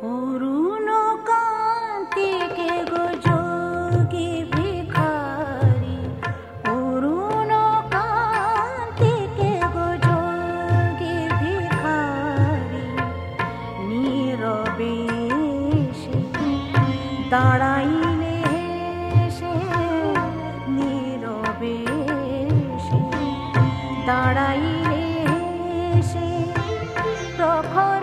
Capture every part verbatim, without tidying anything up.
অরুণ কান্তিকে গো যোগী ভিখারি, অরুণ কান্তিকে গো যোগী ভিখারি, নীরবে সে দাঁড়াইলে সে, নীরবে সে দাঁড়াইলে সে, প্রখর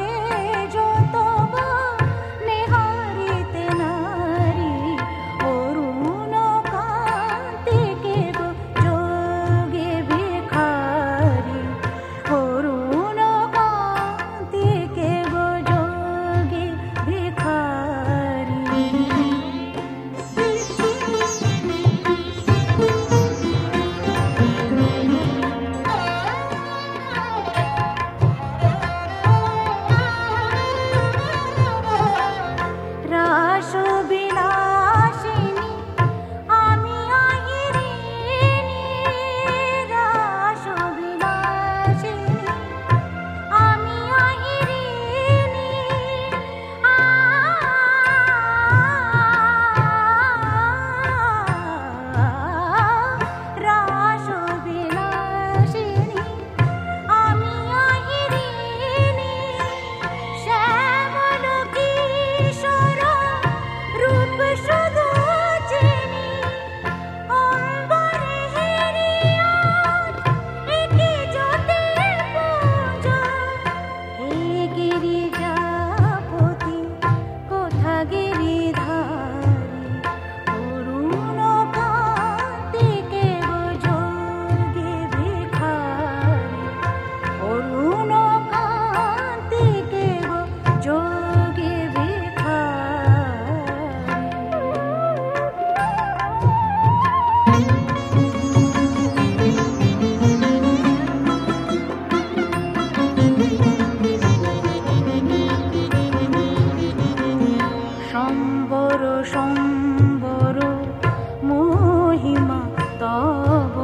সম্বর সম্বর মহিমা তব,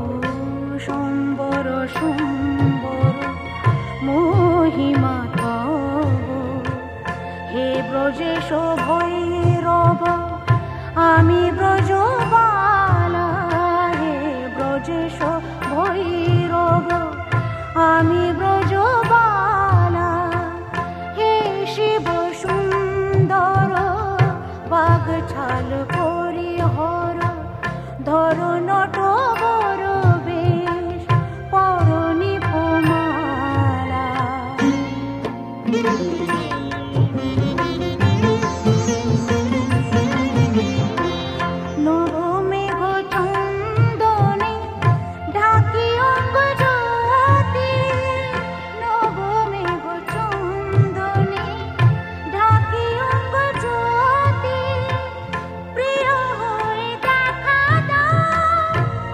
সম্বর সম্বর মহিমা তব, হে ব্রজেশ ভৈরব আমি ব্রজবালা, হে ব্রজেশ ভৈরব আমি ব্রজবালা, হে শিব সুন্দর বাঘ ছাল পরিহর, ধর নট বর বেশ পরনি মালা, নবমেঘ চন্দনে ঢাকি অঙ্গ জ্যোতি, নবমেঘ চন্দনে ঢাকি অঙ্গ জ্যোতি, প্রিয় হয়ে দেখা দাও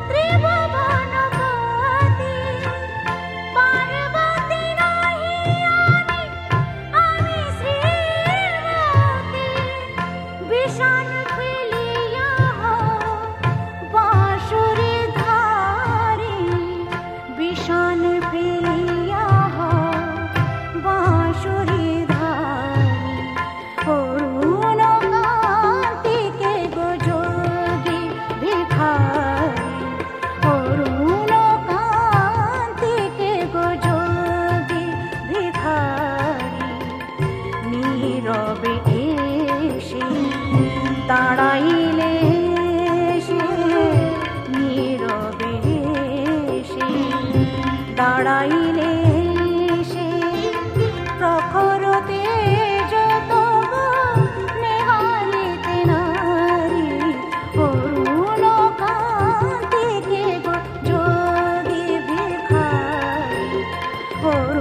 ত্রিভুবনপতি, পার্বতী নহি আমি, আমি শ্রীমতী, বিষাণ ফেলিয়া বাঁশুরি ধারি, বিষাণ ফেলিয়া বাঁশুরি ধারি, অরুণ কান্তিকে গো যোগী ভিখারি, অরুণ কান্তিকে গো যোগী ভিখারি, নীরবে এসে দাঁড়াইলে সে, নীরবে সে দাঁড়াইলে সে, প্রখর তেজ তব নেহারিতে নারী, অরুণ কান্তিকে গো যোগী ভিখারি,